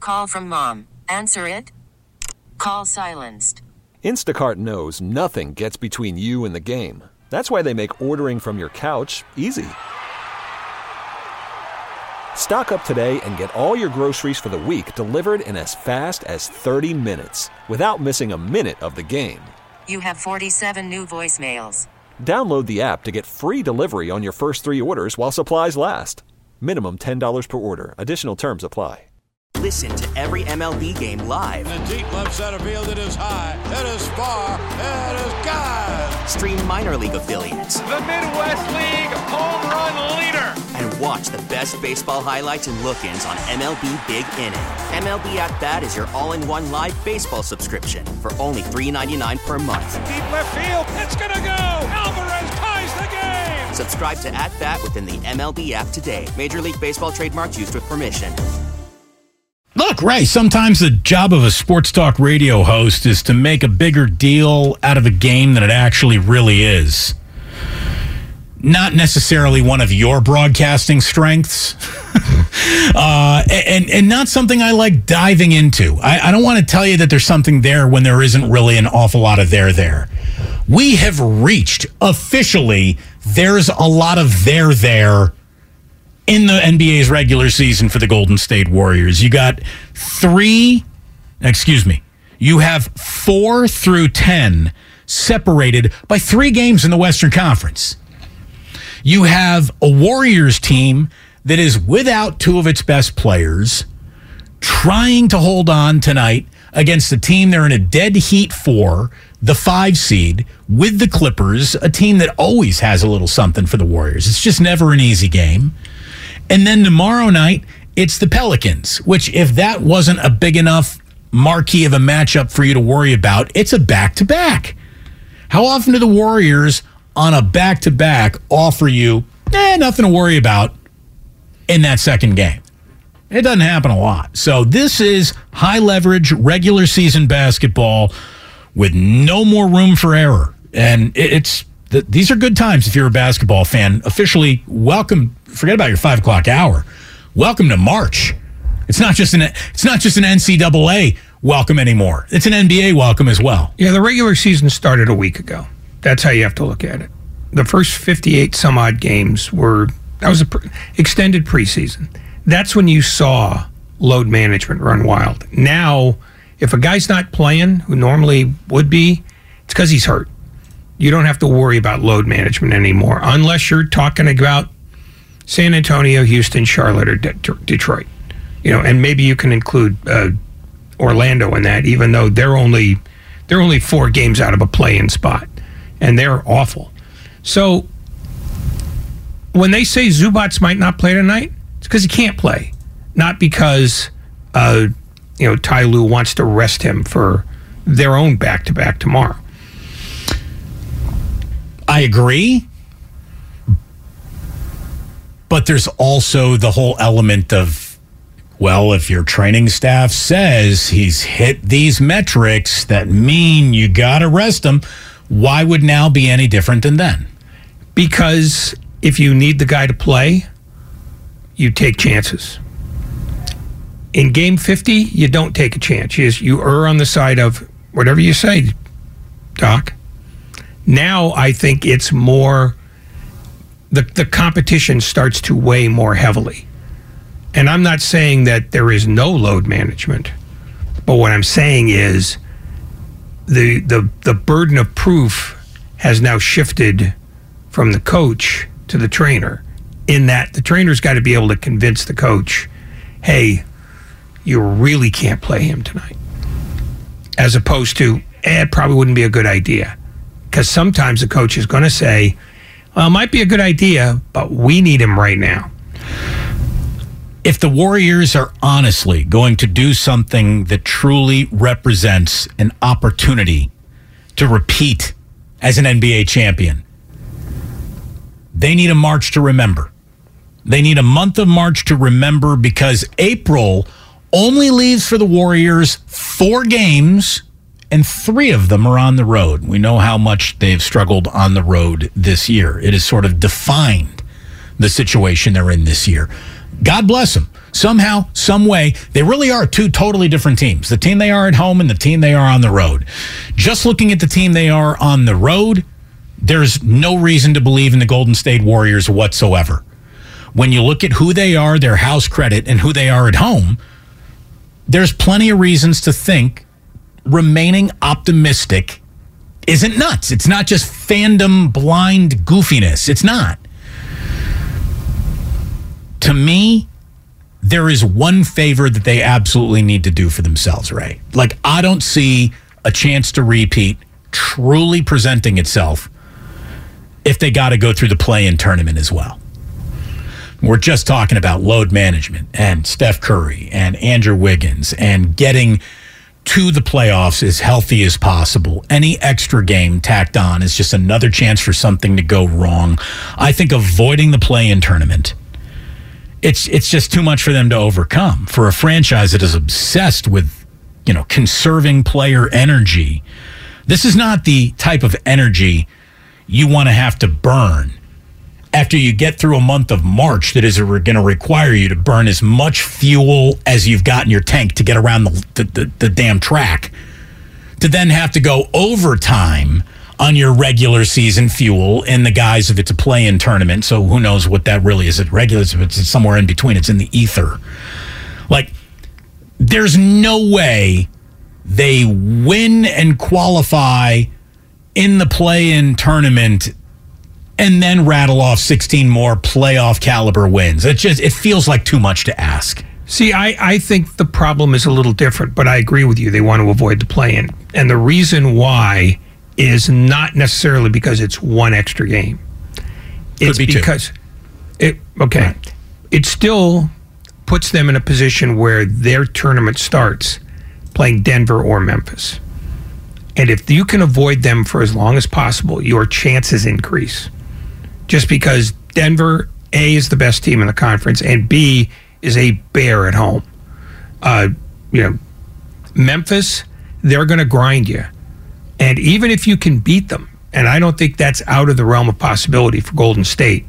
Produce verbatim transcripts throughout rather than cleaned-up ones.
Call from mom. Answer it. Call silenced. Instacart knows nothing gets between you and the game. That's why they make ordering from your couch easy. Stock up today and get all your groceries for the week delivered in as fast as thirty minutes without missing a minute of the game. You have forty-seven new voicemails. Download the app to get free delivery on your first three orders while supplies last. Minimum ten dollars per order. Additional terms apply. Listen to every M L B game live. In the deep left center field, it is high, it is far, it is gone. Stream minor league affiliates. The Midwest League home run leader. And watch the best baseball highlights and look-ins on M L B Big Inning. M L B At Bat is your all-in-one live baseball subscription for only three ninety-nine per month. Deep left field, it's gonna go. Alvarez ties the game. Subscribe to At Bat within the M L B app today. Major League Baseball trademarks used with permission. Look, Ray, sometimes the job of a sports talk radio host is to make a bigger deal out of a game than it actually really is. Not necessarily one of your broadcasting strengths, uh, and, and not something I like diving into. I, I don't want to tell you that there's something there when there isn't really an awful lot of there there. We have reached, officially, there's a lot of there there in the N B A's regular season for the Golden State Warriors. You got three, excuse me, you have four through ten separated by three games in the Western Conference. You have a Warriors team that is without two of its best players, trying to hold on tonight against a team they're in a dead heat for, the five seed, with the Clippers, a team that always has a little something for the Warriors. It's just never an easy game. And then tomorrow night, it's the Pelicans, which if that wasn't a big enough marquee of a matchup for you to worry about, it's a back-to-back. How often do the Warriors on a back-to-back offer you, eh, nothing to worry about in that second game? It doesn't happen a lot. So this is high-leverage, regular season basketball with no more room for error. And it's these are good times if you're a basketball fan. Officially, welcome. Forget about your five o'clock hour. Welcome to March. It's not just an it's not just an N C double A welcome anymore. It's an N B A welcome as well. Yeah, the regular season started a week ago. That's how you have to look at it. The first fifty-eight some odd games were that was a pre- extended preseason. That's when you saw load management run wild. Now, if a guy's not playing, who normally would be, it's because he's hurt. You don't have to worry about load management anymore, unless you're talking about San Antonio, Houston, Charlotte, or De- Detroit. You know, and maybe you can include uh, Orlando in that, even though they're only they're only four games out of a play-in spot, and they're awful. So when they say Zubats might not play tonight, it's because he can't play, not because uh, you know Ty Lue wants to rest him for their own back-to-back tomorrow. I agree. But there's also the whole element of, well, if your training staff says he's hit these metrics that mean you got to rest him, why would now be any different than then? Because if you need the guy to play, you take chances. In game fifty, you don't take a chance. You, you err on the side of whatever you say, Doc. Now I think it's more, the, the competition starts to weigh more heavily. And I'm not saying that there is no load management, but what I'm saying is the the the burden of proof has now shifted from the coach to the trainer, in that the trainer's got to be able to convince the coach, hey, you really can't play him tonight. As opposed to, eh, it probably wouldn't be a good idea. Because sometimes the coach is going to say, well, it might be a good idea, but we need him right now. If the Warriors are honestly going to do something that truly represents an opportunity to repeat as an N B A champion, they need a March to remember. They need a month of March to remember, because April only leaves for the Warriors four games, and three of them are on the road. We know how much they've struggled on the road this year. It has sort of defined the situation they're in this year. God bless them. Somehow, some way, they really are two totally different teams. The team they are at home and the team they are on the road. Just looking at the team they are on the road, there's no reason to believe in the Golden State Warriors whatsoever. When you look at who they are, their house credit, and who they are at home, there's plenty of reasons to think remaining optimistic isn't nuts. It's not just fandom blind goofiness. It's not. To me, there is one favor that they absolutely need to do for themselves, Ray. Like, I don't see a chance to repeat truly presenting itself if they got to go through the play-in tournament as well. We're just talking about load management and Steph Curry and Andrew Wiggins and getting to the playoffs as healthy as possible. Any extra game tacked on is just another chance for something to go wrong. I think avoiding the play-in tournament, it's it's just too much for them to overcome. For a franchise that is obsessed with, you know, conserving player energy, this is not the type of energy you want to have to burn after you get through a month of March that is going to require you to burn as much fuel as you've got in your tank to get around the, the, the, the damn track, to then have to go overtime on your regular season fuel in the guise of it's a play-in tournament. So who knows what that really is. It regular, it's somewhere in between. It's in the ether. Like, there's no way they win and qualify in the play-in tournament and then rattle off sixteen more playoff caliber wins. It just it feels like too much to ask. See, I, I think the problem is a little different, but I agree with you. They want to avoid the play-in. And the reason why is not necessarily because it's one extra game. It's Could be because two. it okay. Right. It still puts them in a position where their tournament starts playing Denver or Memphis. And if you can avoid them for as long as possible, your chances increase. Just because Denver, A, is the best team in the conference, and B, is a bear at home. Uh, you know, Memphis, they're going to grind you. And even if you can beat them, and I don't think that's out of the realm of possibility for Golden State,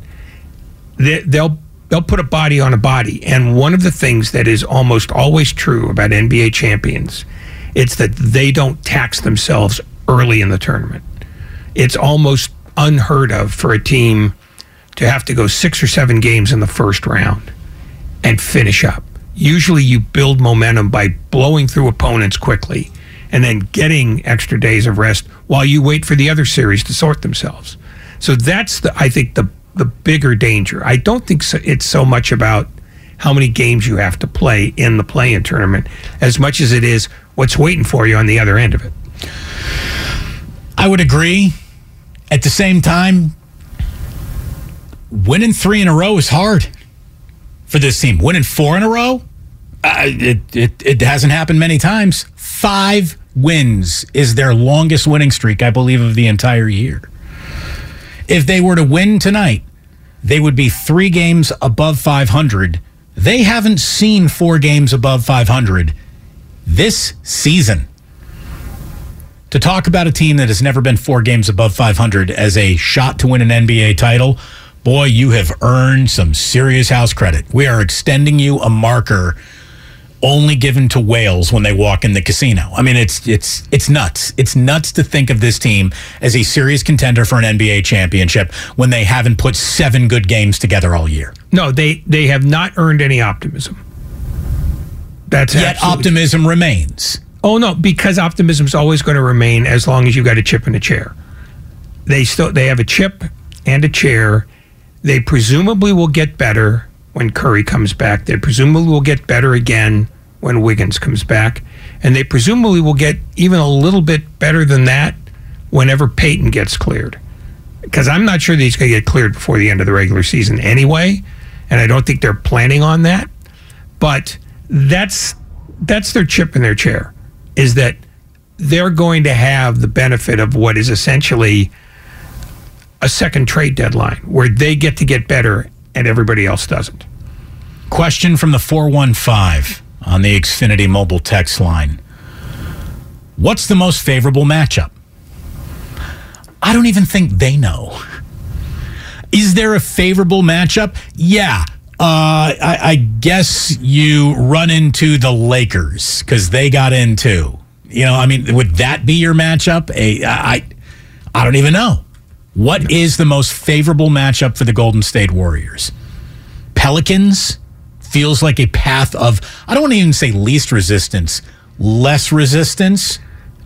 they, they'll they'll put a body on a body. And one of the things that is almost always true about N B A champions, it's that they don't tax themselves early in the tournament. It's almost unheard of for a team to have to go six or seven games in the first round and finish up. Usually you build momentum by blowing through opponents quickly and then getting extra days of rest while you wait for the other series to sort themselves. So that's, the I think, the the bigger danger. I don't think so, it's so much about how many games you have to play in the play-in tournament as much as it is what's waiting for you on the other end of it. I would agree. At the same time, winning three in a row is hard for this team. Winning four in a row, uh, it, it it hasn't happened many times. Five wins is their longest winning streak, I believe, of the entire year. If they were to win tonight, they would be three games above five hundred. They haven't seen four games above five hundred this season. To talk about a team that has never been four games above five hundred as a shot to win an N B A title, boy, you have earned some serious house credit. We are extending you a marker only given to whales when they walk in the casino. I mean, it's it's it's nuts. It's nuts to think of this team as a serious contender for an N B A championship when they haven't put seven good games together all year. No, they, they have not earned any optimism. That's Yet absolutely- optimism remains. Oh, no, because optimism is always going to remain as long as you've got a chip and a chair. They still they have a chip and a chair. They presumably will get better when Curry comes back. They presumably will get better again when Wiggins comes back. And they presumably will get even a little bit better than that whenever Peyton gets cleared. Because I'm not sure that he's going to get cleared before the end of the regular season anyway. And I don't think they're planning on that. But that's that's their chip in their chair, is that they're going to have the benefit of what is essentially a second trade deadline where they get to get better and everybody else doesn't. Question from the four one five on the Xfinity mobile text line. What's the most favorable matchup? I don't even think they know. Is there a favorable matchup? Yeah. Uh, I, I guess you run into the Lakers because they got in too. You know, I mean, would that be your matchup? A, I, I don't even know. What is the most favorable matchup for the Golden State Warriors? Pelicans feels like a path of, I don't want to even say least resistance, less resistance.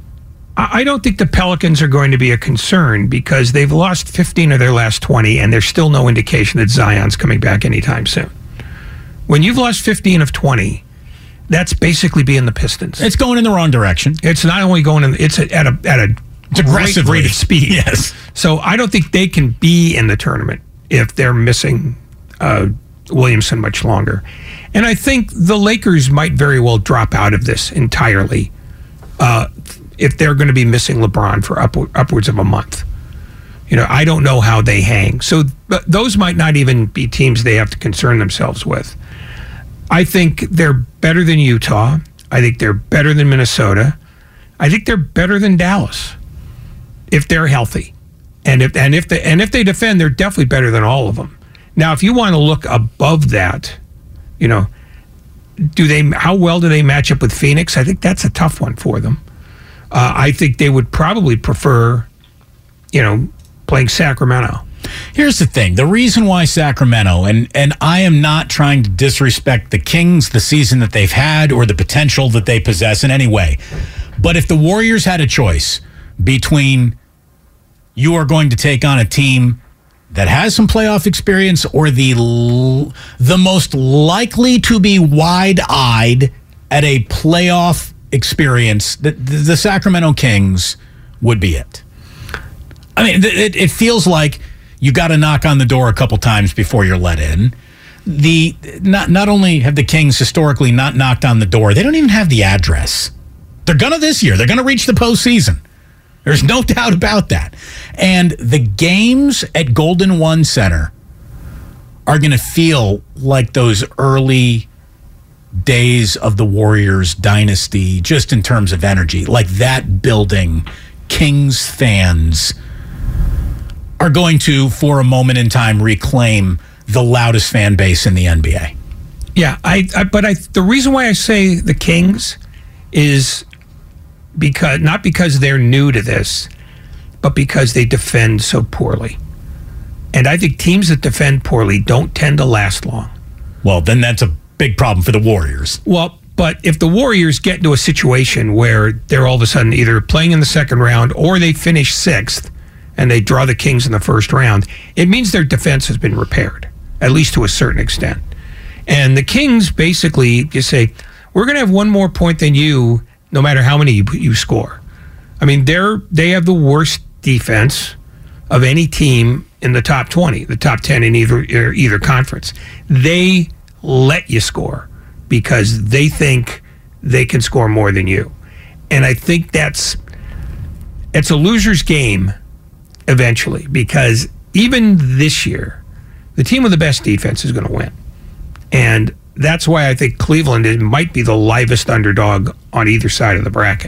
I don't think the Pelicans are going to be a concern because they've lost fifteen of their last twenty, and there's still no indication that Zion's coming back anytime soon. When you've lost fifteen of twenty, that's basically being the Pistons. It's going in the wrong direction. It's not only going in, it's at a at a it's aggressive rate of speed. Yes. So I don't think they can be in the tournament if they're missing uh, Williamson much longer. And I think the Lakers might very well drop out of this entirely. Uh, if they're going to be missing LeBron for up, upwards of a month. You know, I don't know how they hang. So but those might not even be teams they have to concern themselves with. I think they're better than Utah. I think they're better than Minnesota. I think they're better than Dallas if they're healthy. And if and if they and if they defend, they're definitely better than all of them. Now, if you want to look above that, you know, do they how well do they match up with Phoenix? I think that's a tough one for them. Uh, I think they would probably prefer, you know, playing Sacramento. Here's the thing. The reason why Sacramento, and, and I am not trying to disrespect the Kings, the season that they've had, or the potential that they possess in any way. But if the Warriors had a choice between you are going to take on a team that has some playoff experience or the the most likely to be wide-eyed at a playoff experience, the, the Sacramento Kings would be it. I mean, it, it feels like you got to knock on the door a couple times before you're let in. The not not only have the Kings historically not knocked on the door, they don't even have the address. They're gonna this year. They're gonna reach the postseason. There's no doubt about that. And the games at Golden One Center are gonna feel like those early days of the Warriors dynasty, just in terms of energy. Like that building, Kings fans are going to, for a moment in time, reclaim the loudest fan base in the N B A. Yeah, I, I but I the reason why I say the Kings is because not because they're new to this, but because they defend so poorly. And I think teams that defend poorly don't tend to last long. Well, then that's a big problem for the Warriors. Well, but if the Warriors get into a situation where they're all of a sudden either playing in the second round or they finish sixth and they draw the Kings in the first round, it means their defense has been repaired, at least to a certain extent. And the Kings basically just say, we're going to have one more point than you no matter how many you, you score. I mean, they're they have the worst defense of any team in the top twenty, the top ten in either either conference. They let you score because they think they can score more than you. And I think that's it's a loser's game eventually, because even this year, the team with the best defense is going to win. And that's why I think Cleveland is, might be the livest underdog on either side of the bracket.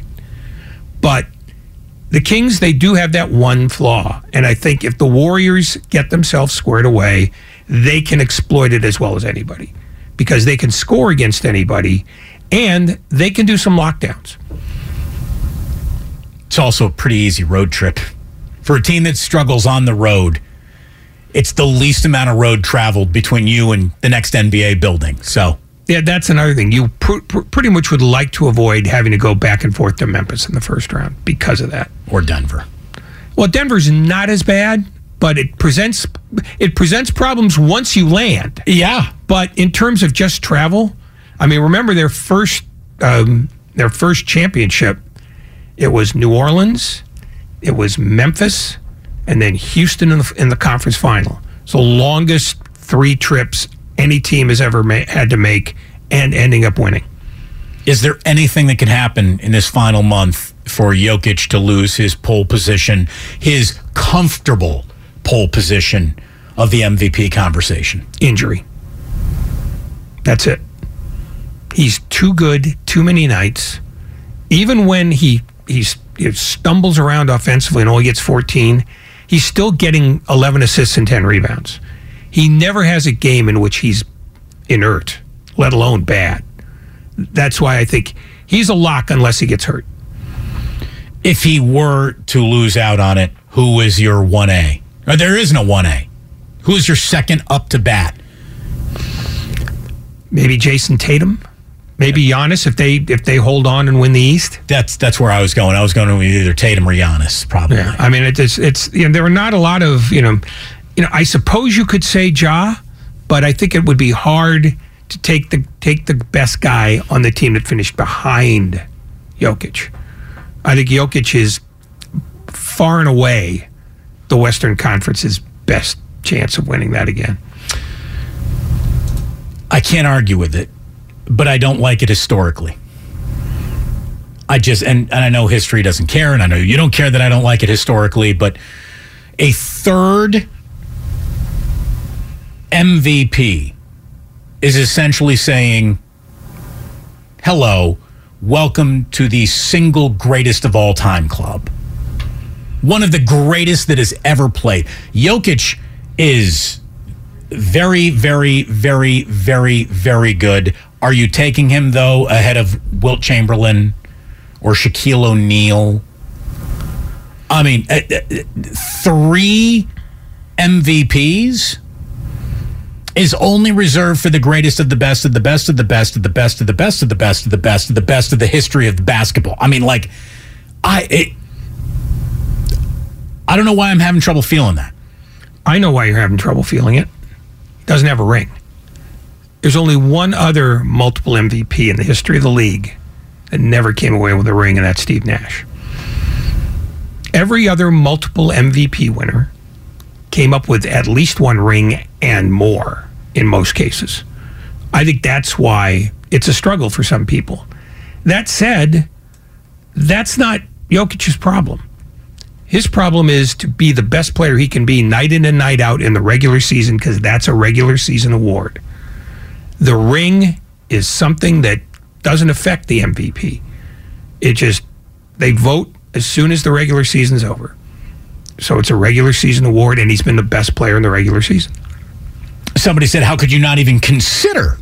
But the Kings, they do have that one flaw. And I think if the Warriors get themselves squared away, they can exploit it as well as anybody, because they can score against anybody and they can do some lockdowns. It's also a pretty easy road trip. For a team that struggles on the road, it's the least amount of road traveled between you and the next N B A building. So yeah, that's another thing. You pr- pr- pretty much would like to avoid having to go back and forth to Memphis in the first round because of that. Or Denver. Well, Denver's not as bad, but it presents it presents problems once you land. Yeah. But in terms of just travel, I mean, remember their first um, their first championship, it was New Orleans, it was Memphis, and then Houston in the, in the conference final. It's the longest three trips any team has ever ma- had to make, and ending up winning. Is there anything that can happen in this final month for Jokic to lose his pole position, his comfortable pole position of the M V P conversation? Injury. That's it. He's too good, too many nights. Even when he he's, he stumbles around offensively and only gets fourteen, he's still getting eleven assists and ten rebounds. He never has a game in which he's inert, let alone bad. That's why I think he's a lock unless he gets hurt. If he were to lose out on it, who is your one A? Or there is no one A. Who is your second up to bat? Maybe Jason Tatum. Maybe Giannis if they if they hold on and win the East. That's that's where I was going. I was going to either Tatum or Giannis, probably. Yeah, I mean it, it's it's you know, there are not a lot of you know you know I suppose you could say Ja, but I think it would be hard to take the take the best guy on the team that finished behind Jokic. I think Jokic is far and away the Western Conference's best chance of winning that again. I can't argue with it, but I don't like it historically. I just, and, and I know history doesn't care, and I know you don't care that I don't like it historically, but a third M V P is essentially saying, hello, welcome to the single greatest of all time club. One of the greatest that has ever played. Jokic is very, very, very, very, very good. Are you taking him, though, ahead of Wilt Chamberlain or Shaquille O'Neal? I mean, uh, uh, three M V Ps is only reserved for the greatest of the best of the best of the best of the best of the best of the best of the best of the best of the history of basketball. I mean, like, I it, I don't know why I'm having trouble feeling that. I know why you're having trouble feeling it. He doesn't have a ring. There's only one other multiple M V P in the history of the league that never came away with a ring, and that's Steve Nash. Every other multiple M V P winner came up with at least one ring and more in most cases. I think that's why it's a struggle for some people. That said, that's not Jokic's problem. His problem is to be the best player he can be night in and night out in the regular season, because that's a regular season award. The ring is something that doesn't affect the M V P. It just, they vote as soon as the regular season's over. So it's a regular season award, and he's been the best player in the regular season. Somebody said, how could you not even consider,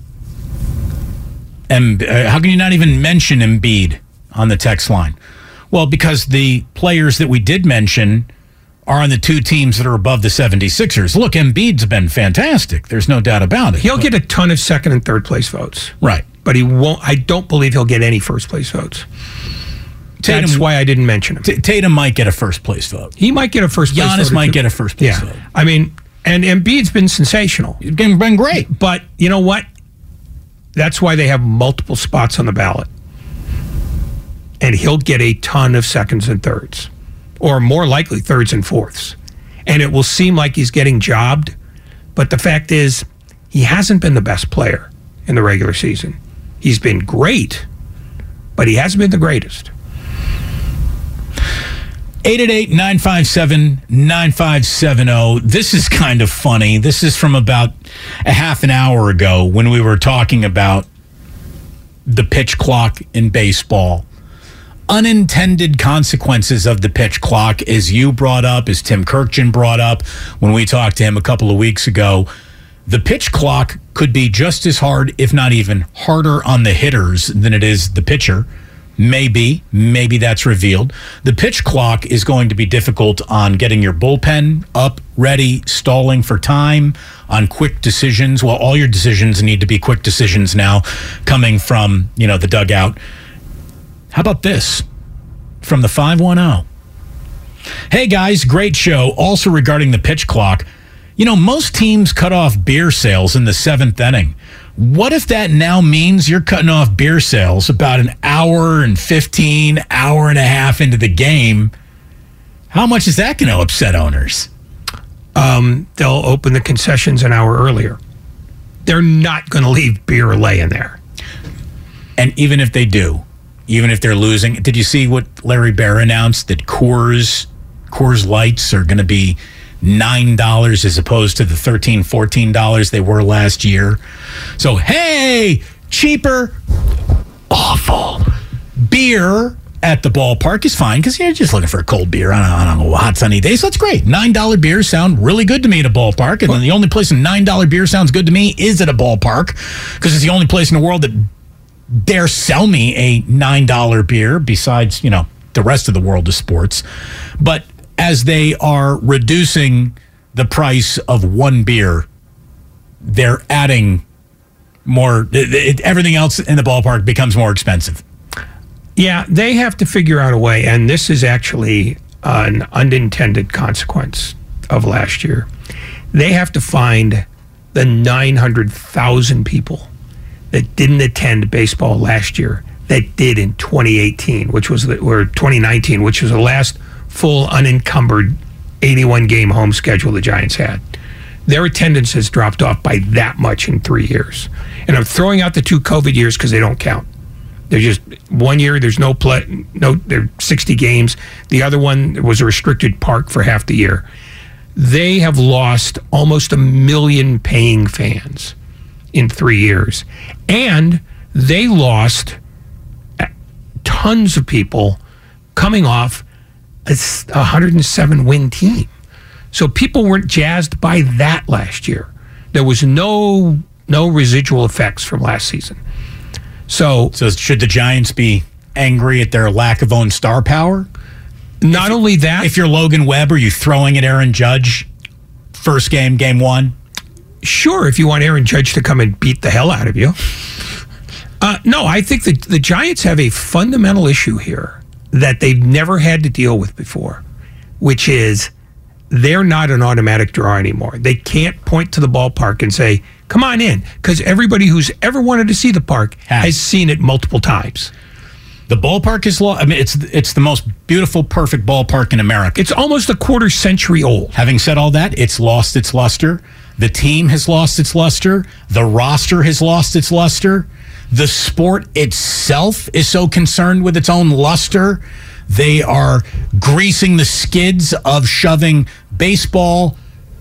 M- uh, how can you not even mention Embiid on the text line? Well, because the players that we did mention are on the two teams that are above the seventy-sixers. Look, Embiid's been fantastic. There's no doubt about it. He'll but, get a ton of second and third place votes. Right. But he won't. I don't believe he'll get any first place votes. Tatum, That's why I didn't mention him. T- Tatum might get a first place vote. He might get a first place vote. Giannis might get a first place yeah. vote. I mean, and Embiid's been sensational. He's been, been great. But you know what? That's why they have multiple spots on the ballot. And he'll get a ton of seconds and thirds, or more likely thirds and fourths. And it will seem like he's getting jobbed, but the fact is he hasn't been the best player in the regular season. He's been great, but he hasn't been the greatest. eight eight eight, nine five seven, nine five seven zero. This is kind of funny. This is from about a half an hour ago when we were talking about the pitch clock in baseball. Unintended consequences of the pitch clock, as you brought up, as Tim Kirkjian brought up when we talked to him a couple of weeks ago. The pitch clock could be just as hard, if not even harder, on the hitters than it is the pitcher. Maybe, maybe that's revealed. The pitch clock is going to be difficult on getting your bullpen up, ready, stalling for time, on quick decisions. Well, all your decisions need to be quick decisions now, coming from, you know, the dugout. How about this from the five one zero? Hey, guys, great show. Also regarding the pitch clock, you know, most teams cut off beer sales in the seventh inning. What if that now means you're cutting off beer sales about an hour and fifteen, hour and a half into the game? How much is that going to upset owners? Um, they'll open the concessions an hour earlier. They're not going to leave beer laying there. And even if they do, even if they're losing, did you see what Larry Bear announced, that Coors, Coors Lights are going to be nine dollars as opposed to the thirteen dollars, fourteen dollars they were last year? So, hey, cheaper, awful beer at the ballpark is fine because you're just looking for a cold beer on a, on a hot sunny day. So that's great. nine dollar beers sound really good to me at a ballpark. And then the only place a nine dollar beer sounds good to me is at a ballpark because it's the only place in the world that dare sell me a nine dollar beer besides, you know, the rest of the world of sports. But as they are reducing the price of one beer, they're adding more. It, it, everything else in the ballpark becomes more expensive. Yeah, they have to figure out a way, and this is actually an unintended consequence of last year. They have to find the nine hundred thousand people that didn't attend baseball last year that did in twenty eighteen, which was the, or twenty nineteen, which was the last full unencumbered eighty-one game home schedule the Giants had. Their attendance has dropped off by that much in three years. And I'm throwing out the two COVID years because they don't count. They're just one year, there's no play, no, there are sixty games. The other one was a restricted park for half the year. They have lost almost a million paying fans in three years. And they lost tons of people coming off a one hundred seven win team. So people weren't jazzed by that last year. There was no no residual effects from last season. So, so should the Giants be angry at their lack of own star power? Not if, only that. If you're Logan Webb, are you throwing at Aaron Judge first game, game one? Sure, if you want Aaron Judge to come and beat the hell out of you. Uh, no, I think that the Giants have a fundamental issue here that they've never had to deal with before, which is they're not an automatic draw anymore. They can't point to the ballpark and say, come on in, because everybody who's ever wanted to see the park has, has seen it multiple times. The ballpark is, lo- I mean, it's it's the most beautiful, perfect ballpark in America. It's almost a quarter century old. Having said all that, it's lost its luster. The team has lost its luster. The roster has lost its luster. The sport itself is so concerned with its own luster. They are greasing the skids of shoving baseball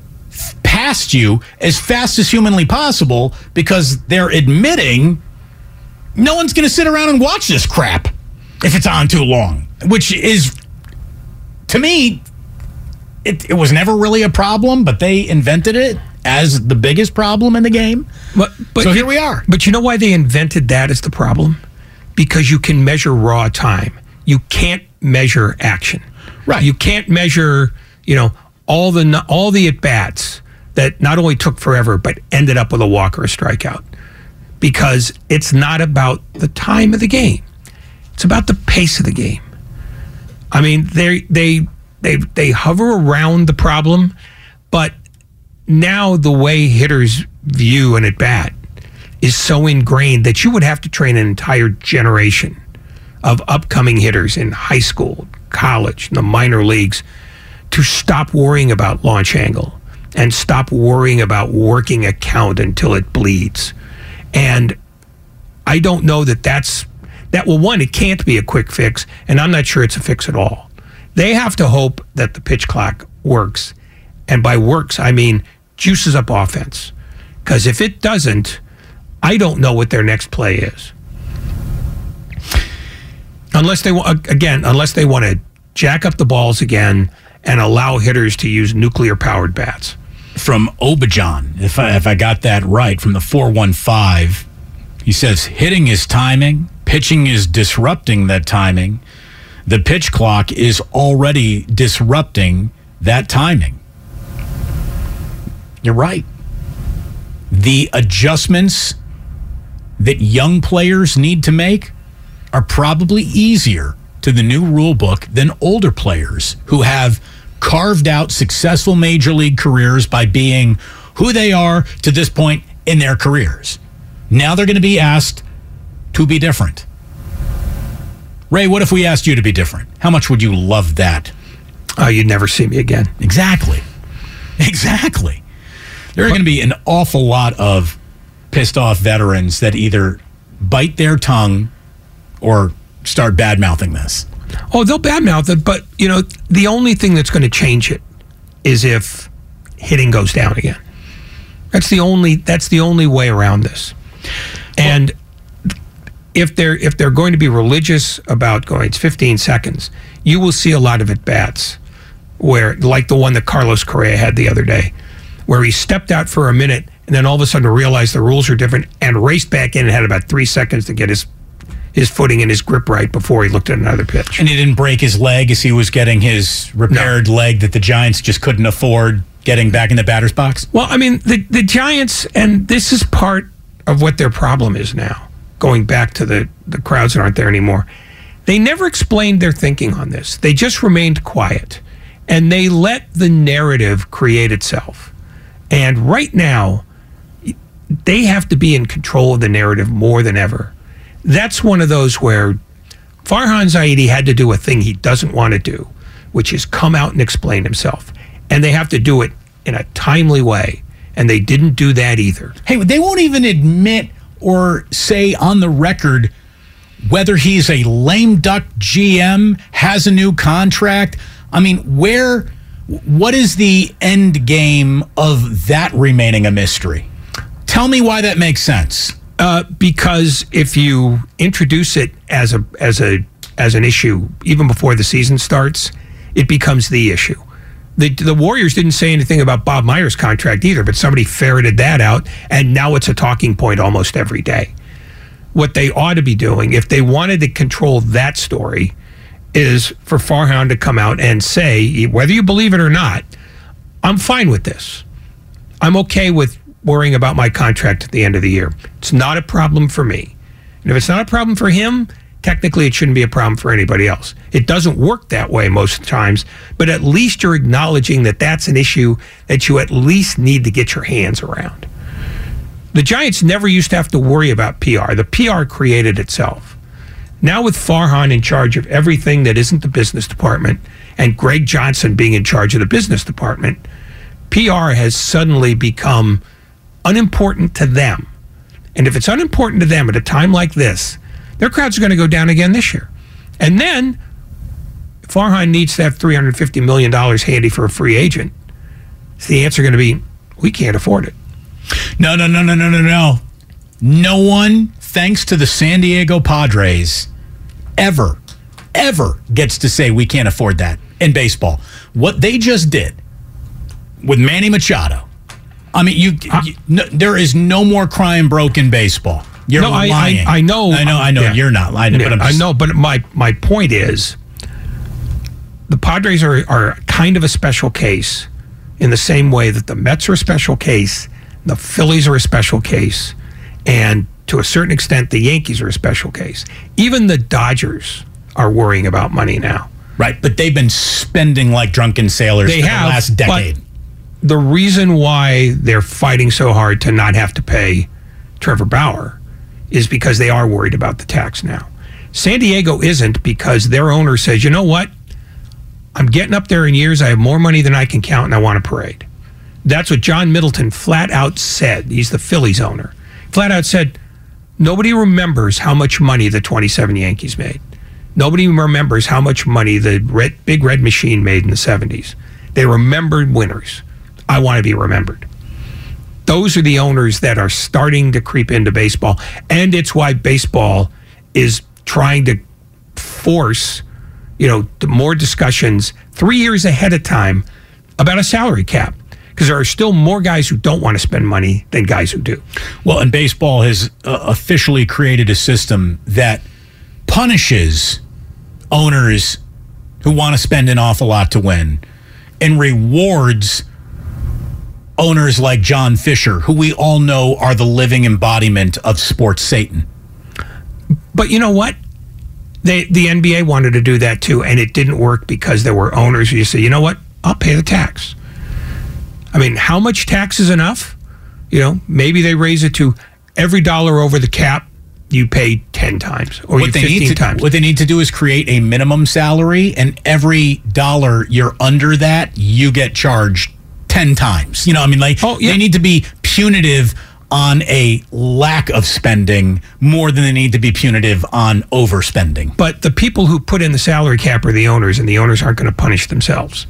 past you as fast as humanly possible because they're admitting no one's going to sit around and watch this crap if it's on too long, which is, to me, it, it was never really a problem, but they invented it as the biggest problem in the game. But, but so here we are. But you know why they invented that as the problem? Because you can measure raw time. You can't measure action. Right. You can't measure, you know, all the all the at-bats that not only took forever, but ended up with a walk or a strikeout. Because it's not about the time of the game. It's about the pace of the game. I mean, they they they they hover around the problem, but now the way hitters view an at-bat is so ingrained that you would have to train an entire generation of upcoming hitters in high school, college, the minor leagues to stop worrying about launch angle and stop worrying about working a count until it bleeds. And I don't know that that's, that well, one, it can't be a quick fix, and I'm not sure it's a fix at all. They have to hope that the pitch clock works. And by works, I mean juices up offense. Because if it doesn't, I don't know what their next play is. Unless they want, again, unless they want to jack up the balls again and allow hitters to use nuclear-powered bats. From Obajan, if I, if I got that right, from the four one five, he says, hitting is timing, pitching is disrupting that timing. The pitch clock is already disrupting that timing. You're right. The adjustments that young players need to make are probably easier to the new rule book than older players who have carved out successful major league careers by being who they are to this point in their careers. Now they're going to be asked to be different. Ray, what if we asked you to be different? How much would you love that? Oh, you'd never see me again. Exactly. Exactly. There are going to be an awful lot of pissed off veterans that either bite their tongue or start bad-mouthing this. Oh, they'll badmouth it, but, you know, the only thing that's going to change it is if hitting goes down again. That's the only that's the only way around this. And if they're if they're going to be religious about going, it's fifteen seconds, you will see a lot of at-bats where, like the one that Carlos Correa had the other day, where he stepped out for a minute and then all of a sudden realized the rules are different and raced back in and had about three seconds to get his his footing and his grip right before he looked at another pitch. And he didn't break his leg as he was getting his repaired no. leg that the Giants just couldn't afford getting back in the batter's box? Well, I mean, the, the Giants, and this is part of what their problem is now, going back to the, the crowds that aren't there anymore. They never explained their thinking on this. They just remained quiet. And they let the narrative create itself. And right now, they have to be in control of the narrative more than ever. That's one of those where Farhan Zaidi had to do a thing he doesn't want to do, which is come out and explain himself. And they have to do it in a timely way. And they didn't do that either. Hey, they won't even admit or say on the record whether he's a lame duck G M, has a new contract. I mean, where, what is the end game of that remaining a mystery? Tell me why that makes sense. Uh, because if you introduce it as a as a as an issue even before the season starts, it becomes the issue. The the Warriors didn't say anything about Bob Myers' contract either, but somebody ferreted that out, and now it's a talking point almost every day. What they ought to be doing, if they wanted to control that story, is for Farhan to come out and say, whether you believe it or not, I'm fine with this. I'm okay with worrying about my contract at the end of the year. It's not a problem for me. And if it's not a problem for him, technically it shouldn't be a problem for anybody else. It doesn't work that way most times, but at least you're acknowledging that that's an issue that you at least need to get your hands around. The Giants never used to have to worry about P R. The P R created itself. Now with Farhan in charge of everything that isn't the business department and Greg Johnson being in charge of the business department, P R has suddenly become unimportant to them. And if it's unimportant to them at a time like this, their crowds are going to go down again this year. And then Farhan needs to have three hundred fifty million dollars handy for a free agent. Is the answer going to be, we can't afford it? No, no, no, no, no, no, no. No one, thanks to the San Diego Padres, ever, ever gets to say we can't afford that in baseball. What they just did with Manny Machado, I mean, you, uh, you no, there is no more crying broke in baseball. You're no, lying. I, I, I know. I know. I know. Yeah. You're not lying. Yeah, but I'm just, I know. But my my point is, the Padres are are kind of a special case, in the same way that the Mets are a special case, the Phillies are a special case, and to a certain extent, the Yankees are a special case. Even the Dodgers are worrying about money now. Right, but they've been spending like drunken sailors they for have, the last decade. But the reason why they're fighting so hard to not have to pay Trevor Bauer is because they are worried about the tax now. San Diego isn't, because their owner says, you know what? I'm getting up there in years. I have more money than I can count, and I want a parade. That's what John Middleton flat out said. He's the Phillies owner. Flat out said, nobody remembers how much money the twenty-seven Yankees made. Nobody remembers how much money the red, Big Red Machine made in the seventies. They remembered winners. I want to be remembered. Those are the owners that are starting to creep into baseball. And it's why baseball is trying to force, you know, more discussions three years ahead of time about a salary cap. Because there are still more guys who don't want to spend money than guys who do. Well, and baseball has uh, officially created a system that punishes owners who want to spend an awful lot to win and rewards owners like John Fisher, who we all know are the living embodiment of sports Satan. But you know what? They, the N B A wanted to do that too, and it didn't work because there were owners who say, you know what? I'll pay the tax. I mean, how much tax is enough? You know, maybe they raise it to every dollar over the cap, you pay ten times or what they fifteen need to, times. What they need to do is create a minimum salary, and every dollar you're under that, you get charged ten times. You know, I mean, like, oh, yeah. They need to be punitive on a lack of spending more than they need to be punitive on overspending. But the people who put in the salary cap are the owners, and the owners aren't going to punish themselves.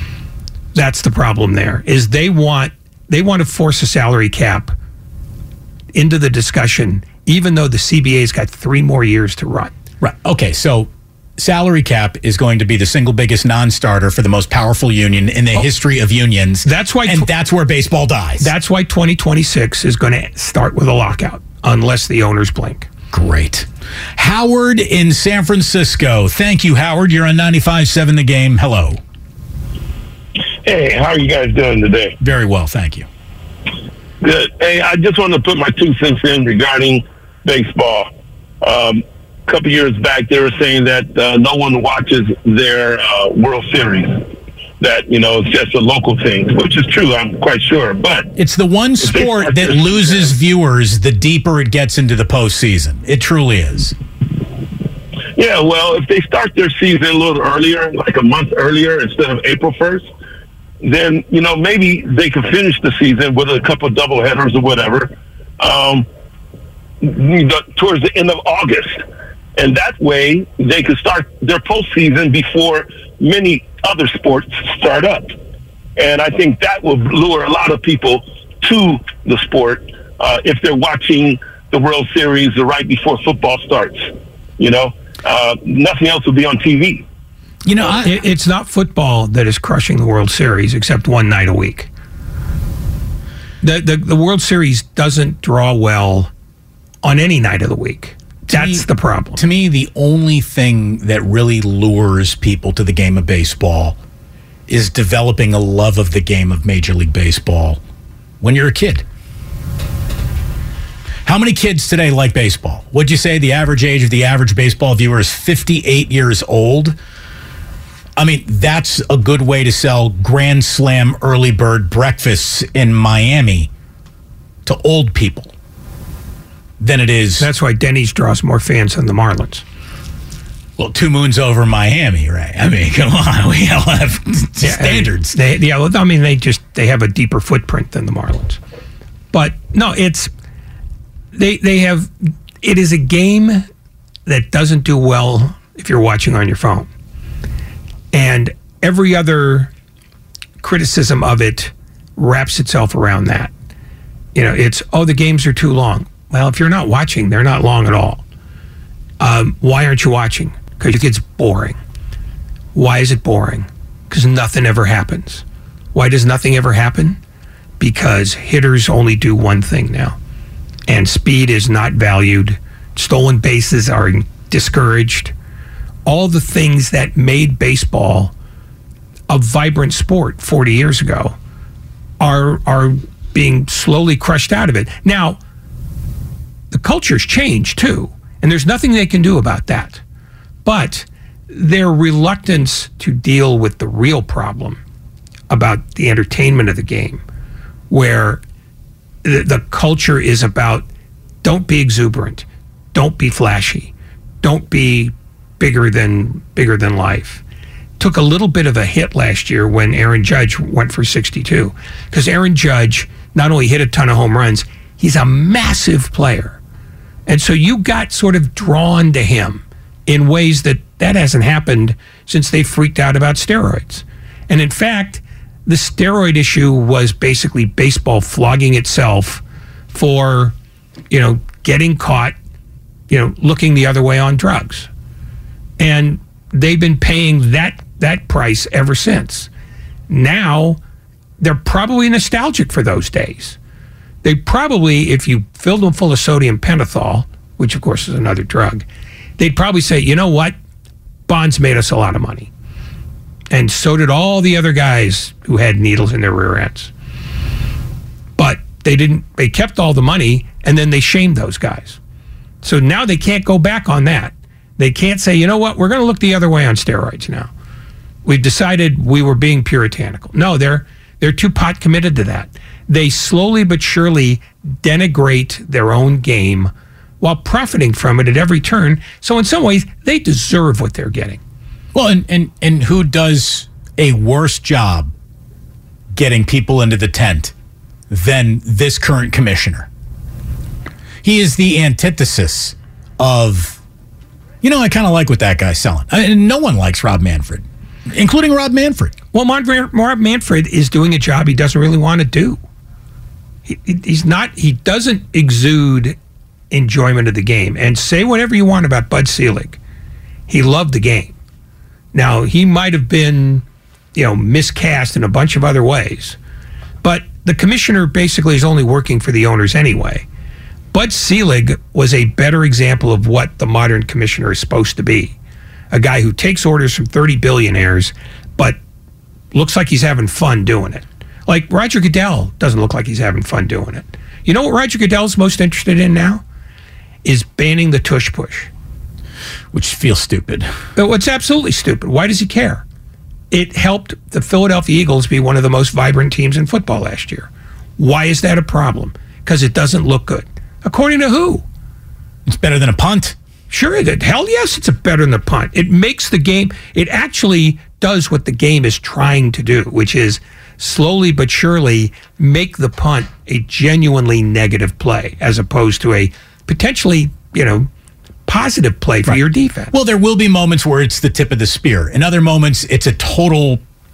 That's the problem there, is they want they want to force a salary cap into the discussion even though the C B A's got three more years to run. Right. Okay, so salary cap is going to be the single biggest non-starter for the most powerful union in the oh, history of unions. That's why, and tw- that's where baseball dies. That's why twenty twenty-six is going to start with a lockout, unless the owners blink. Great. Howard in San Francisco. Thank you, Howard. You're on ninety-five point seven The Game. Hello. Hey, how are you guys doing today? Very well, thank you. Good. Hey, I just want to put my two cents in regarding baseball. Um, a couple years back, they were saying that uh, no one watches their uh, World Series. That, you know, it's just a local thing, which is true, I'm quite sure. But it's the one sport that loses viewers the deeper it gets into the postseason. It truly is. Yeah, well, if they start their season a little earlier, like a month earlier instead of April first, then, you know, maybe they could finish the season with a couple of doubleheaders or whatever um, towards the end of August. And that way they could start their postseason before many other sports start up. And I think that will lure a lot of people to the sport uh, if they're watching the World Series right before football starts. You know, uh, nothing else will be on T V. You know, I, it's not football that is crushing the World Series, except one night a week. The, the the World Series doesn't draw well on any night of the week. That's me, the problem. To me, the only thing that really lures people to the game of baseball is developing a love of the game of Major League Baseball when you're a kid. How many kids today like baseball? Would you say the average age of the average baseball viewer is fifty-eight years old? I mean, that's a good way to sell Grand Slam early bird breakfasts in Miami to old people than it is. That's why Denny's draws more fans than the Marlins. Well, two moons over Miami, right? I mean, come on, we all have yeah, standards. They, yeah, I mean, they just they have a deeper footprint than the Marlins. But no, it's they they have. It is a game that doesn't do well if you're watching on your phone. And every other criticism of it wraps itself around that. You know, it's, oh, the games are too long. Well, if you're not watching, they're not long at all. Um, why aren't you watching? Because it's boring. Why is it boring? Because nothing ever happens. Why does nothing ever happen? Because hitters only do one thing now. And speed is not valued. Stolen bases are discouraged. All the things that made baseball a vibrant sport forty years ago are are being slowly crushed out of it. Now, the culture's changed too, and there's nothing they can do about that. But their reluctance to deal with the real problem about the entertainment of the game, where the, the culture is about don't be exuberant, don't be flashy, don't be bigger than bigger than life. Took a little bit of a hit last year when Aaron Judge went for sixty-two, because Aaron Judge not only hit a ton of home runs, he's a massive player. And so you got sort of drawn to him in ways that that hasn't happened since they freaked out about steroids. And in fact, the steroid issue was basically baseball flogging itself for, you know, getting caught, you know, looking the other way on drugs. And they've been paying that that price ever since. Now, they're probably nostalgic for those days. They probably, if you filled them full of sodium pentothal, which of course is another drug, they'd probably say, you know what? Bonds made us a lot of money. And so did all the other guys who had needles in their rear ends. But they didn't, they kept all the money, and then they shamed those guys. So now they can't go back on that. They can't say, you know what, we're going to look the other way on steroids now. We've decided we were being puritanical. No, they're they're too pot committed to that. They slowly but surely denigrate their own game while profiting from it at every turn. So in some ways, they deserve what they're getting. Well, and, and, and who does a worse job getting people into the tent than this current commissioner? He is the antithesis of, you know, I kind of like what that guy's selling. I mean, no one likes Rob Manfred, including Rob Manfred. Well, Rob Manfred is doing a job he doesn't really want to do. He, he's not, he doesn't exude enjoyment of the game. And say whatever you want about Bud Selig. He loved the game. Now, he might have been, you know, miscast in a bunch of other ways. But the commissioner basically is only working for the owners anyway. Bud Selig was a better example of what the modern commissioner is supposed to be. A guy who takes orders from thirty billionaires, but looks like he's having fun doing it. Like Roger Goodell doesn't look like he's having fun doing it. You know what Roger Goodell's most interested in now? Is banning the tush push. Which feels stupid. But what's absolutely stupid? Why does he care? It helped the Philadelphia Eagles be one of the most vibrant teams in football last year. Why is that a problem? Because it doesn't look good. According to who? It's better than a punt. Sure, it, hell yes, it's a better than a punt. It makes the game, it actually does what the game is trying to do, which is slowly but surely make the punt a genuinely negative play as opposed to a potentially, you know, positive play for right. your defense. Well, there will be moments where it's the tip of the spear. In other moments, it's a total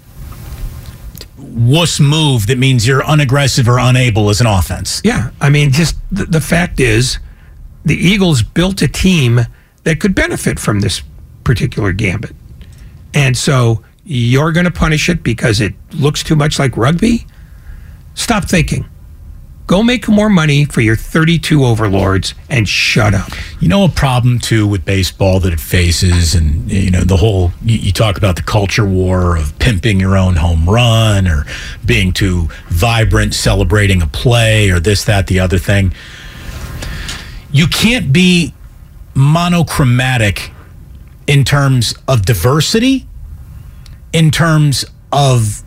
wuss move that means you're unaggressive or unable as an offense. Yeah, I mean, just the, the fact is the Eagles built a team that could benefit from this particular gambit. And so you're going to punish it because it looks too much like rugby? Stop thinking. Go make more money for your thirty-two overlords and shut up. You know, a problem, too, with baseball that it faces, and, you know, the whole, you, you talk about the culture war of pimping your own home run or being too vibrant, celebrating a play or this, that, the other thing. You can't be monochromatic in terms of diversity, in terms of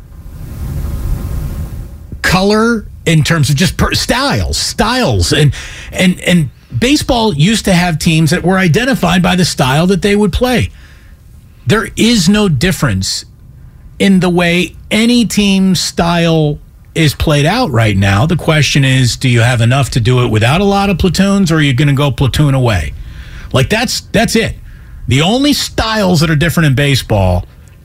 color, in terms of just per- styles, styles. And, and, and baseball used to have teams that were identified by the style that they would play. There is no difference in the way any team's style is played out right now. The question is, do you have enough to do it without a lot of platoons, or are you going to go platoon away? Like, that's that's it. The only styles that are different in baseball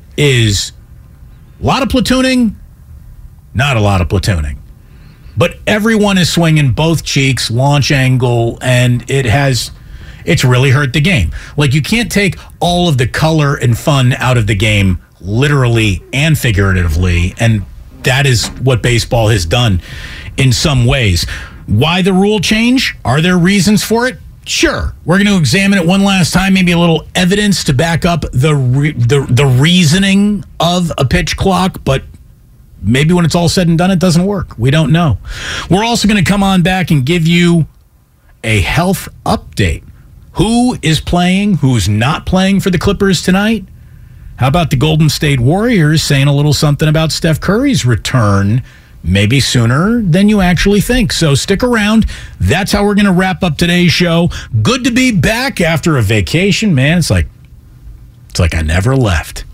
is a lot of platooning, not a lot of platooning. But everyone is swinging both cheeks, launch angle, and it has, it's really hurt the game. Like, you can't take all of the color and fun out of the game literally and figuratively, and that is what baseball has done in some ways. Why the rule change? Are there reasons for it? Sure. We're going to examine it one last time, maybe a little evidence to back up the re- the, the reasoning of a pitch clock, but maybe when it's all said and done, it doesn't work. We don't know. We're also going to come on back and give you a health update. Who is playing? Who's not playing for the Clippers tonight? How about the Golden State Warriors saying a little something about Steph Curry's return, maybe sooner than you actually think? So stick around. That's how we're going to wrap up today's show. Good to be back after a vacation, man. It's like, it's like I never left.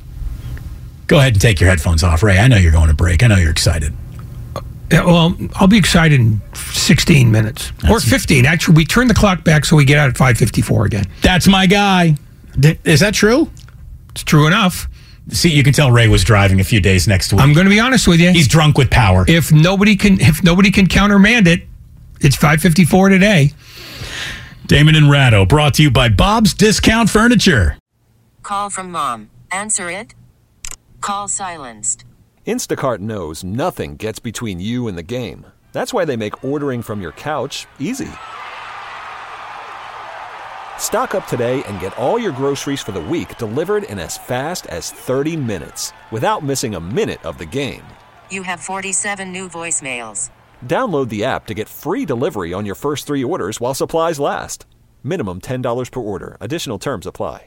Go ahead and take your headphones off, Ray. I know you're going to break. I know you're excited. Yeah, well, I'll be excited in sixteen minutes. That's or fifteen. Actually, we turn the clock back so we get out at five fifty-four again. That's my guy. Is that true? It's true enough. See, you can tell Ray was driving a few days next week. I'm going to be honest with you. He's drunk with power. If nobody can if nobody can countermand it, it's five fifty-four today. Damon and Ratto, brought to you by Bob's Discount Furniture. Call from mom. Answer it. Call silenced. Instacart knows nothing gets between you and the game. That's why they make ordering from your couch easy. Stock up today and get all your groceries for the week delivered in as fast as thirty minutes without missing a minute of the game. You have forty-seven new voicemails. Download the app to get free delivery on your first three orders while supplies last. Minimum ten dollars per order. Additional terms apply.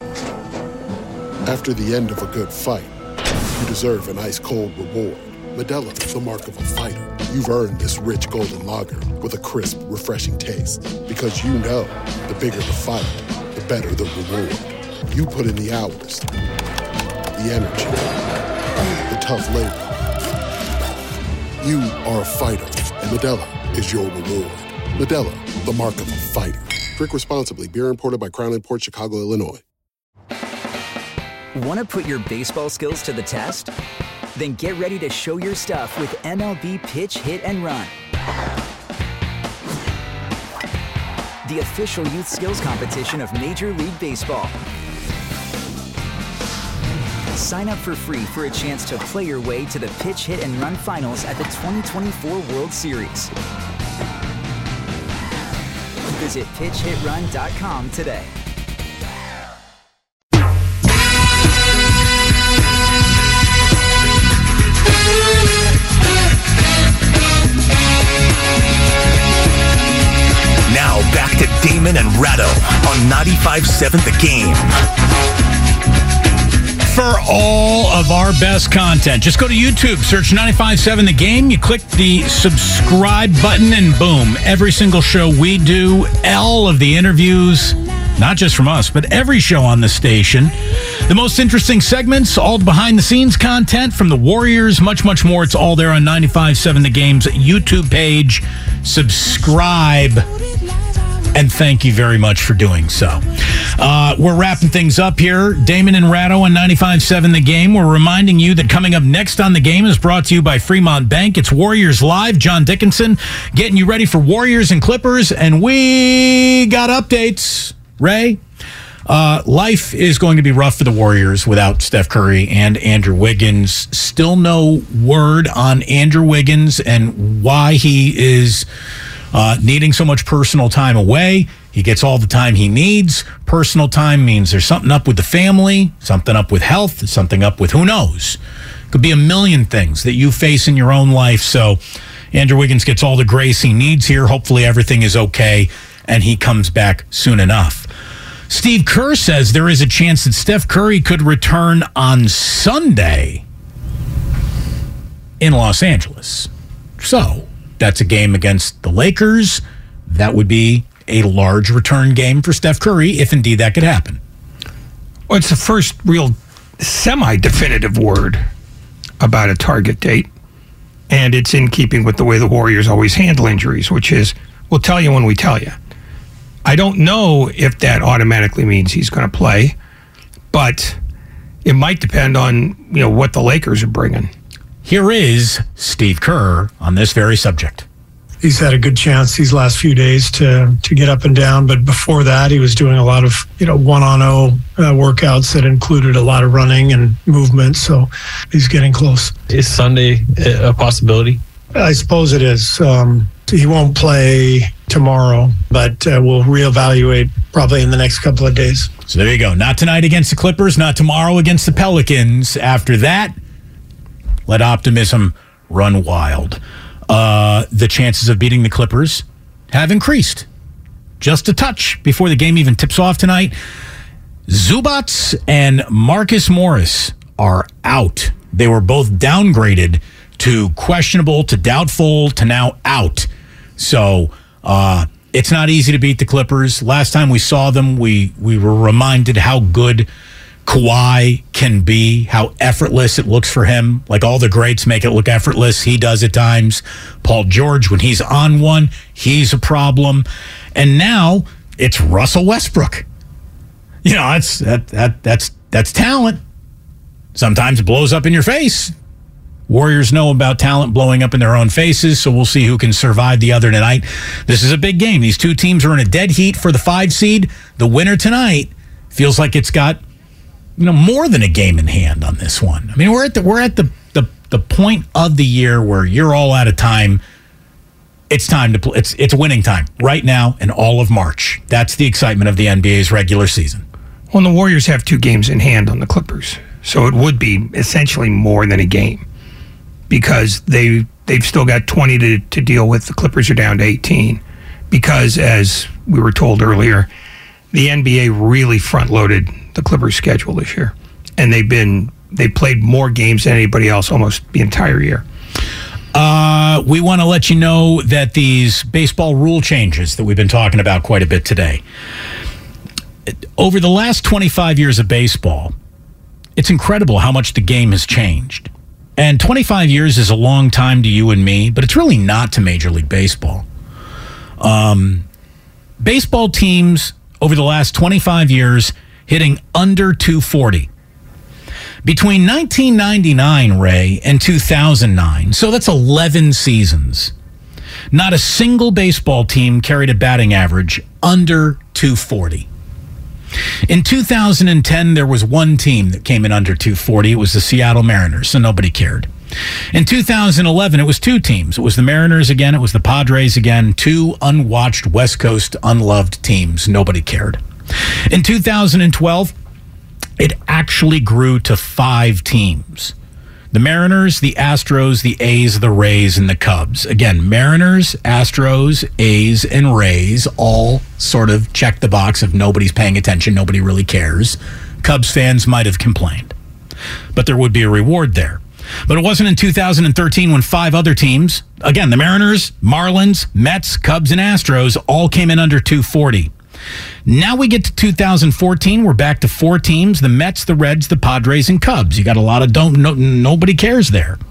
After the end of a good fight, you deserve an ice-cold reward. Modelo is the mark of a fighter. You've earned this rich golden lager with a crisp, refreshing taste. Because you know, the bigger the fight, the better the reward. You put in the hours, the energy, the tough labor. You are a fighter, and Modelo is your reward. Modelo, the mark of a fighter. Drink responsibly. Beer imported by Crown Imports, Chicago, Illinois. Want to put your baseball skills to the test? Then get ready to show your stuff with M L B Pitch, Hit, and Run. the official youth skills competition of Major League Baseball. Sign up for free for a chance to play your way to the pitch, hit, and run finals at the twenty twenty-four World Series. Visit pitch hit run dot com today. Now back to Damon and Ratto on ninety-five point seven The Game. For all of our best content, just go to YouTube, search ninety-five point seven The Game. You click the subscribe button, and boom, every single show we do, all of the interviews, not just from us, but every show on the station. The most interesting segments, all the behind-the-scenes content from the Warriors, much, much more. It's all there on ninety-five point seven The Game's YouTube page. Subscribe. And thank you very much for doing so. Uh, we're wrapping things up here. Damon and Ratto on ninety-five point seven The Game. We're reminding you that coming up next on The Game is brought to you by Fremont Bank. It's Warriors Live. John Dickinson getting you ready for Warriors and Clippers. And we got updates. Ray, uh, life is going to be rough for the Warriors without Steph Curry and Andrew Wiggins. Still no word on Andrew Wiggins and why he is Uh, needing so much personal time away. He gets all the time he needs. Personal time means there's something up with the family, something up with health, something up with who knows. Could be a million things that you face in your own life. So Andrew Wiggins gets all the grace he needs here. Hopefully everything is okay and he comes back soon enough. Steve Kerr says there is a chance that Steph Curry could return on Sunday in Los Angeles. So that's a game against the Lakers. That would be a large return game for Steph Curry, if indeed that could happen. Well, it's the first real semi-definitive word about a target date, and it's in keeping with the way the Warriors always handle injuries, which is, we'll tell you when we tell you. I don't know if that automatically means he's going to play, but it might depend on, you know, what the Lakers are bringing. Here is Steve Kerr on this very subject. He's had a good chance these last few days to to get up and down, but before that, he was doing a lot of you know one-on-oh uh, workouts that included a lot of running and movement. So he's getting close. Is Sunday a possibility? I suppose it is. Um, he won't play tomorrow, but uh, we'll reevaluate probably in the next couple of days. So there you go. Not tonight against the Clippers, not tomorrow against the Pelicans. After that, let optimism run wild. Uh, the chances of beating the Clippers have increased just a touch before the game even tips off tonight. Zubac and Marcus Morris are out. They were both downgraded to questionable, to doubtful, to now out. So uh, it's not easy to beat the Clippers. Last time we saw them, we, we were reminded how good Kawhi can be, how effortless it looks for him. Like all the greats make it look effortless. He does at times. Paul George, when he's on one, he's a problem. And now it's Russell Westbrook. You know, that's that, that that's that's talent. Sometimes it blows up in your face. Warriors know about talent blowing up in their own faces, so we'll see who can survive the other tonight. This is a big game. These two teams are in a dead heat for the five seed. The winner tonight feels like it's got you know, more than a game in hand on this one. I mean, we're at the we're at the, the the point of the year where you're all out of time. It's time to play. It's it's winning time right now in all of March. That's the excitement of the N B A's regular season. Well, the Warriors have two games in hand on the Clippers, so it would be essentially more than a game because they they've still got twenty to to deal with. The Clippers are down to eighteen because, as we were told earlier, the N B A really front-loaded the Clippers' schedule this year, and they've been they played more games than anybody else almost the entire year. Uh, we want to let you know that these baseball rule changes that we've been talking about quite a bit today, over the last twenty-five years of baseball, it's incredible how much the game has changed. And twenty-five years is a long time to you and me, but it's really not to Major League Baseball. Um, baseball teams over the last twenty-five years hitting under two forty. Between nineteen ninety-nine, Ray, and two thousand nine, so that's eleven seasons, Not a single baseball team carried a batting average under two forty. In two thousand ten, there was one team that came in under two forty. It was the Seattle Mariners, so nobody cared. In two thousand eleven, it was two teams. It was the Mariners again. It was the Padres again. Two unwatched West Coast unloved teams. Nobody cared. In two thousand twelve, it actually grew to five teams. The Mariners, the Astros, the A's, the Rays, and the Cubs. Again, Mariners, Astros, A's, and Rays all sort of check the box of nobody's paying attention, nobody really cares. Cubs fans might have complained. But there would be a reward there. But it wasn't in two thousand thirteen when five other teams, again, the Mariners, Marlins, Mets, Cubs, and Astros, all came in under two forty. Now we get to two thousand fourteen. We're back to four teams: the Mets, the Reds, the Padres, and Cubs. You got a lot of don't no, nobody cares there.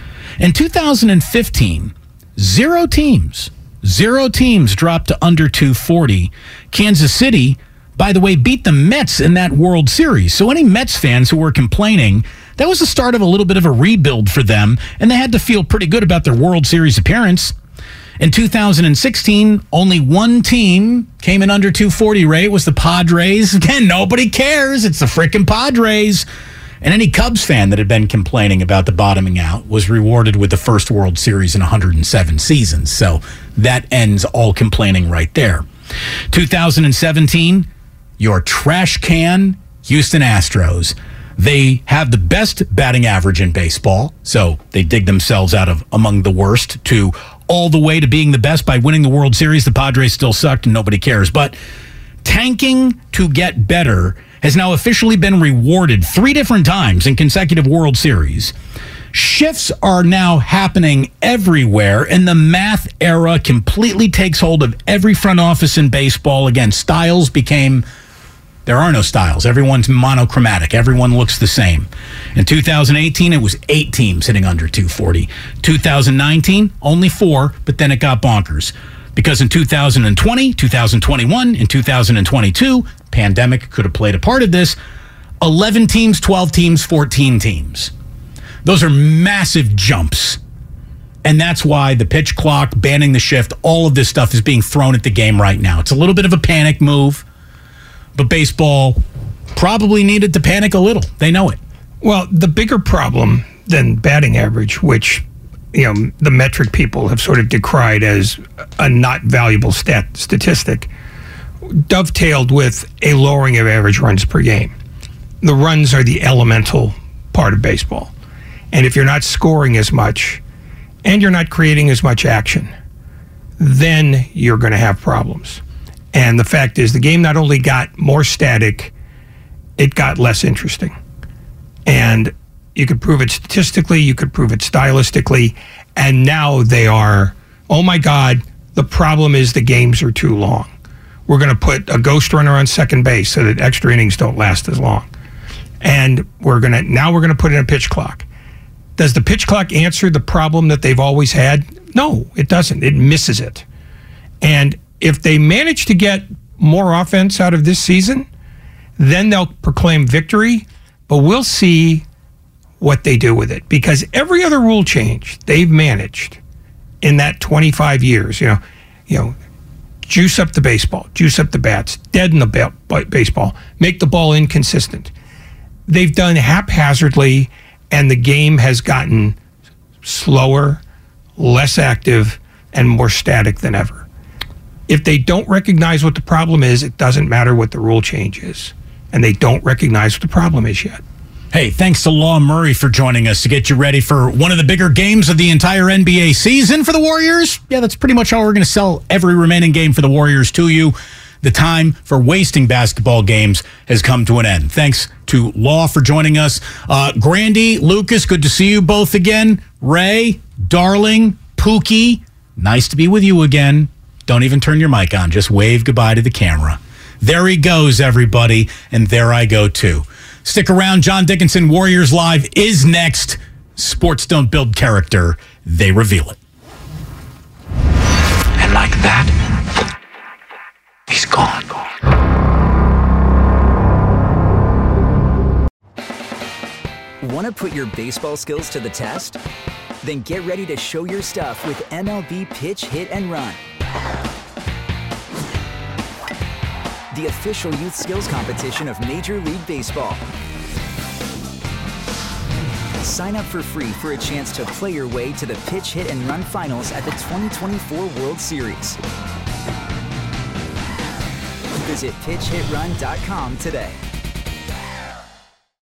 In two thousand fifteen, zero teams, zero teams dropped to under two forty. Kansas City, by the way, beat the Mets in that World Series. So any Mets fans who were complaining, that was the start of a little bit of a rebuild for them, and they had to feel pretty good about their World Series appearance. In two thousand sixteen, only one team came in under two forty, Ray. It was the Padres. Again, nobody cares. It's the freaking Padres. And any Cubs fan that had been complaining about the bottoming out was rewarded with the first World Series in one hundred seven seasons. So that ends all complaining right there. two thousand seventeen, your trash can Houston Astros. They have the best batting average in baseball, so they dig themselves out of among the worst to all the way to being the best by winning the World Series. The Padres still sucked and nobody cares. But tanking to get better has now officially been rewarded three different times in consecutive World Series. Shifts are now happening everywhere, and the math era completely takes hold of every front office in baseball. Again, styles became... There are no styles. Everyone's monochromatic. Everyone looks the same. In two thousand eighteen, it was eight teams hitting under two forty. two thousand nineteen, only four, but then it got bonkers. Because in two thousand twenty, two thousand twenty-one, and two thousand twenty-two, pandemic could have played a part of this, eleven teams, twelve teams, fourteen teams. Those are massive jumps. And that's why the pitch clock, banning the shift, all of this stuff is being thrown at the game right now. It's a little bit of a panic move. But baseball probably needed to panic a little. They know it. Well, the bigger problem than batting average, which you know the metric people have sort of decried as a not valuable stat statistic, dovetailed with a lowering of average runs per game. The runs are the elemental part of baseball. And if you're not scoring as much and you're not creating as much action, then you're going to have problems. And the fact is, the game not only got more static, it got less interesting. And you could prove it statistically, you could prove it stylistically, and now they are, oh my God, the problem is the games are too long. We're going to put a ghost runner on second base so that extra innings don't last as long. And we're going to, now we're going to put in a pitch clock. Does the pitch clock answer the problem that they've always had? No, it doesn't. It misses it. And if they manage to get more offense out of this season, then they'll proclaim victory. But we'll see what they do with it. Because every other rule change they've managed in that twenty-five years, you know, you know, juice up the baseball, juice up the bats, deaden the ba- baseball, make the ball inconsistent. They've done haphazardly, and the game has gotten slower, less active, and more static than ever. If they don't recognize what the problem is, it doesn't matter what the rule change is. And they don't recognize what the problem is yet. Hey, thanks to Law Murray for joining us to get you ready for one of the bigger games of the entire N B A season for the Warriors. Yeah, that's pretty much how we're going to sell every remaining game for the Warriors to you. The time for wasting basketball games has come to an end. Thanks to Law for joining us. Uh, Grandy, Lucas, good to see you both again. Ray, Darling, Pookie, nice to be with you again. Don't even turn your mic on. Just wave goodbye to the camera. There he goes, everybody. And there I go, too. Stick around. John Dickinson, Warriors Live is next. Sports don't build character. They reveal it. And like that, he's gone. Want to put your baseball skills to the test? Then get ready to show your stuff with M L B Pitch, Hit, and Run, the official youth skills competition of Major League Baseball. Sign up for free for a chance to play your way to the Pitch, Hit, and Run finals at the twenty twenty-four World Series. Visit pitch hit run dot com today.